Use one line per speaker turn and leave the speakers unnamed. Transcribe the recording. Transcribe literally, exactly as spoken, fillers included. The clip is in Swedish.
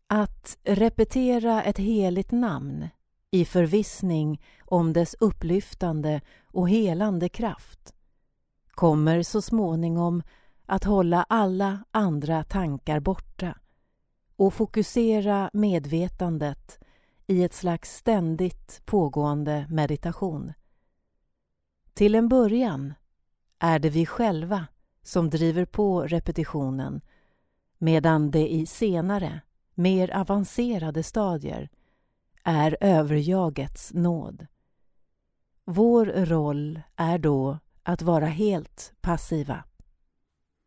Att repetera ett heligt namn i förvissning om dess upplyftande och helande kraft kommer så småningom att hålla alla andra tankar borta och fokusera medvetandet i ett slags ständigt pågående meditation. Till en början är det vi själva som driver på repetitionen, medan det i senare, mer avancerade stadier är överjagets nåd. Vår roll är då att vara helt passiva.